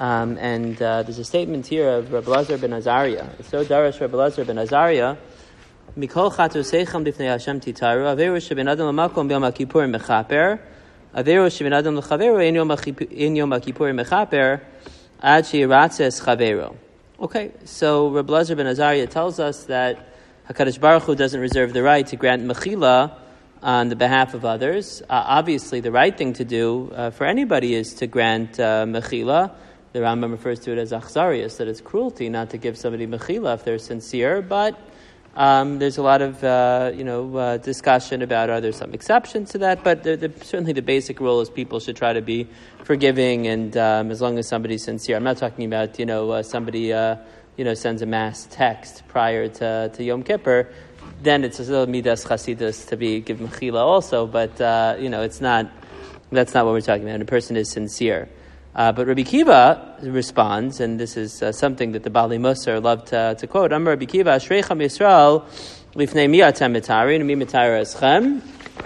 And there's a statement here of Rabbi Elazar ben Azariah. It's so darash Rabbi Elazar ben Azariah, Mikol chatoseichem b'fnei Hashem titaru, averu sheben adam l'makom b'yom ha'kippurim mechaper, averu sheben adam l'chaveru in yom ha'kippurim mechaper, ad she'yiratzes chaveru. Okay, so Rabbi Elazar ben Azariah tells us that HaKadosh Baruch Hu doesn't reserve the right to grant mechila on the behalf of others. Obviously, the right thing to do for anybody is to grant mechila. The Rambam refers to it as achzarius, that it's cruelty not to give somebody mechila if they're sincere, but there's a lot of discussion about are there some exceptions to that, but certainly the basic rule is people should try to be forgiving, and as long as somebody's sincere. I'm not talking about somebody sends a mass text prior to Yom Kippur, then it's a little midas chasidus to give mechila also, but that's not what we're talking about. And a person is sincere. But Rabbi Kiva responds, and this is something that the Bali Musar loved to quote. Amar Rabbi Kiva, Ashreicham Yisrael lifnei mi atem mitarin, mi mitayar eschem.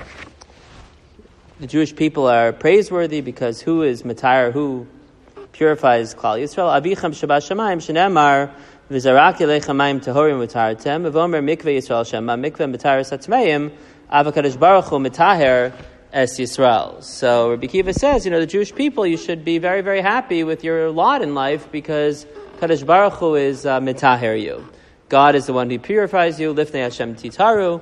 The Jewish people are praiseworthy because who is mitayar, who purifies Klal Yisrael? Avicham Shabbat Shamayim shenemar v'zarak yeleichem mayim tahorim mitartem v'omer mikveh Yisrael shema mikveh mitayar satmeim avakadosh baruch hu mitaher Es Yisrael. So Rabbi Kiva says, the Jewish people, you should be very, very happy with your lot in life because Kadosh Baruch Hu is mitaher you. God is the one who purifies you. Lifnei Hashem titaru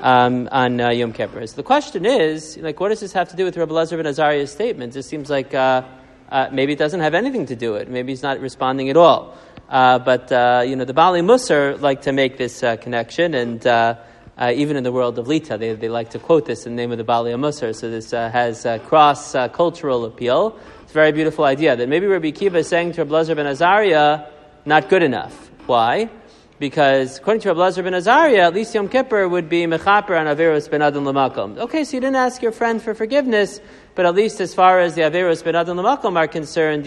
on Yom Kippur. So the question is, what does this have to do with Rabbi Elazar ben Azariah's statements? It seems like maybe it doesn't have anything to do with it. Maybe he's not responding at all. But the Bali Musar like to make this connection, and even in the world of Lita, they like to quote this in the name of the Bali Musar. So this has cross-cultural appeal. It's a very beautiful idea that maybe Rabbi Kiva is saying to Rabbi Elazar ben Azariah, not good enough. Why? Because according to Rabbi Elazar ben Azariah, at least Yom Kippur would be mechaper on Averos ben Adam L'makom. Okay, so you didn't ask your friend for forgiveness, but at least as far as the Averos ben Adam L'makom are concerned,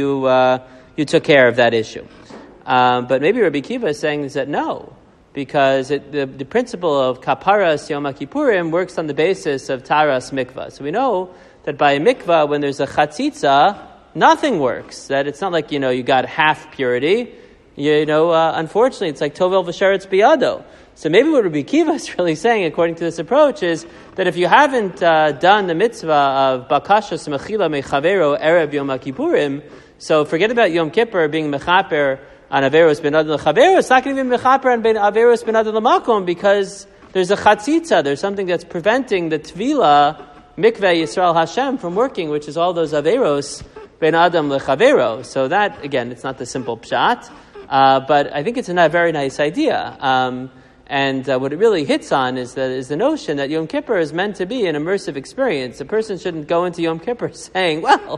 you took care of that issue. But maybe Rabbi Kiva is saying that no, because the principle of kaparas Yom HaKippurim works on the basis of taras mikvah. So we know that by a mikvah, when there's a chatzitza, nothing works. That it's not like, you got half purity. Unfortunately, it's like tovel v'sharetz biyado. So maybe what Rabbi Kiva is really saying, according to this approach, is that if you haven't done the mitzvah of bakashas mechila mechavero erev Yom HaKippurim, so forget about Yom Kippur being mechaper on Averos ben Adam l'chaveru, it's not going to be mechaper on Averos ben Adam l'makom because there's a chatzitza, there's something that's preventing the tvila mikveh Yisrael Hashem from working, which is all those Averos ben Adam l'chaveru. So that, again, it's not the simple pshat, but I think it's a very nice idea. And what it really hits on is the notion that Yom Kippur is meant to be an immersive experience. A person shouldn't go into Yom Kippur saying, well,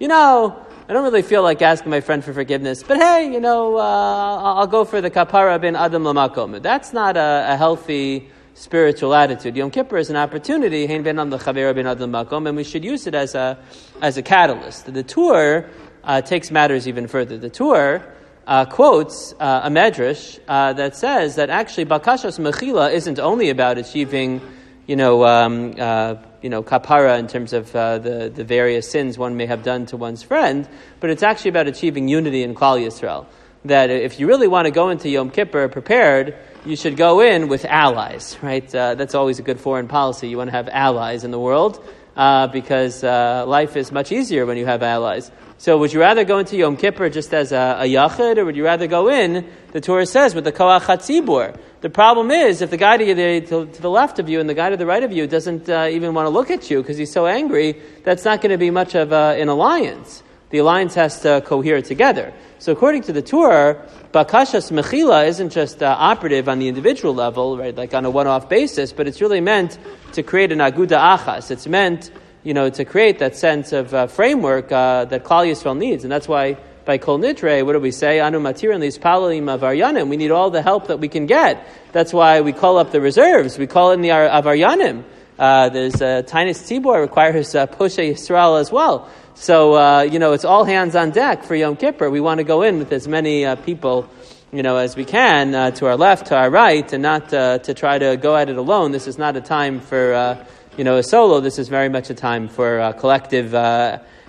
I don't really feel like asking my friend for forgiveness, but hey, I'll go for the kapara ben Adam l'makom. That's not a healthy spiritual attitude. Yom Kippur is an opportunity, hein ben Adam l'chavera ben Adam l'makom, and we should use it as a catalyst. The Tur takes matters even further. The Tur quotes a medrash that says that actually bakashas mechila isn't only about achieving kapara in terms of the various sins one may have done to one's friend, but it's actually about achieving unity in Klal Yisrael. That if you really want to go into Yom Kippur prepared, you should go in with allies, right? That's always a good foreign policy. You want to have allies in the world because life is much easier when you have allies. So would you rather go into Yom Kippur just as a yachid, or would you rather go in, the Torah says, with the koach hatzibur? The problem is, if the guy to the left of you and the guy to the right of you doesn't even want to look at you because he's so angry, that's not going to be much of an alliance. The alliance has to cohere together. So according to the Torah, bakashas mechila isn't just operative on the individual level, right, like on a one-off basis, but it's really meant to create an aguda achas. It's meant to create that sense of framework that Klal Yisrael needs. And that's why by Kol Nidre, what do we say? Anu matirin lispalim avaryanim. We need all the help that we can get. That's why we call up the reserves. We call in the avaryanim. There's Tainus Tzibor requires Poshe Yisrael as well. So, it's all hands on deck for Yom Kippur. We want to go in with as many people, as we can, to our left, to our right, and not to try to go at it alone. This is not a time for, a solo. This is very much a time for collective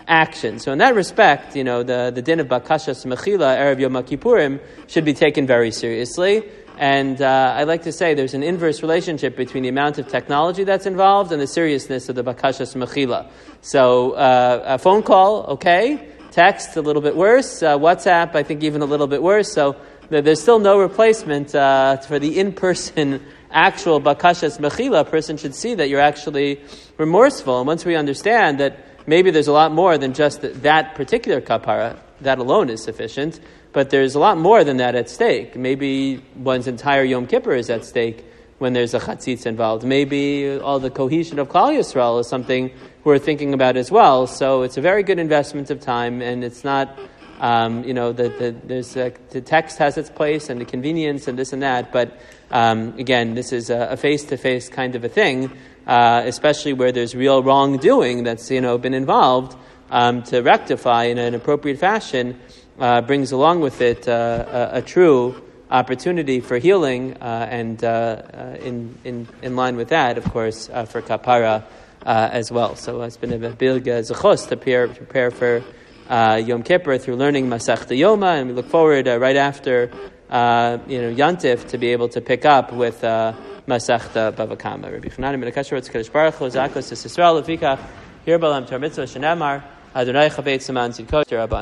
action. So in that respect, the din of Bakashas Mechila, Erev Yom Kippurim, should be taken very seriously. And I'd like to say there's an inverse relationship between the amount of technology that's involved and the seriousness of the Bakashas Mechila. So a phone call, okay. Text, a little bit worse. WhatsApp, I think even a little bit worse. So there's still no replacement for the in-person actual Bakashas Mechila. A person should see that you're actually remorseful. And once we understand that maybe there's a lot more than just that particular kapara, that alone is sufficient. But there's a lot more than that at stake. Maybe one's entire Yom Kippur is at stake when there's a chatzitz involved. Maybe all the cohesion of Klal Yisrael is something we're thinking about as well. So it's a very good investment of time, and it's not, the text has its place and the convenience and this and that. But again, this is a face-to-face kind of a thing, especially where there's real wrongdoing that's been involved. To rectify in an appropriate fashion brings along with it a true opportunity for healing, and in line with that, of course, for kapara as well. So it's been a big zechus to prepare for Yom Kippur through learning Masechta Yoma, and we look forward right after Yantif to be able to pick up with Masechta Bava Kama. Rabbi Chanan ben Akasher Kadosh Baruch Hu Zakos Yisrael Lefikach Hier Balam Tar Mitzvah Shenamar Adonai Chavei Tzaman Tzidkot Rabban.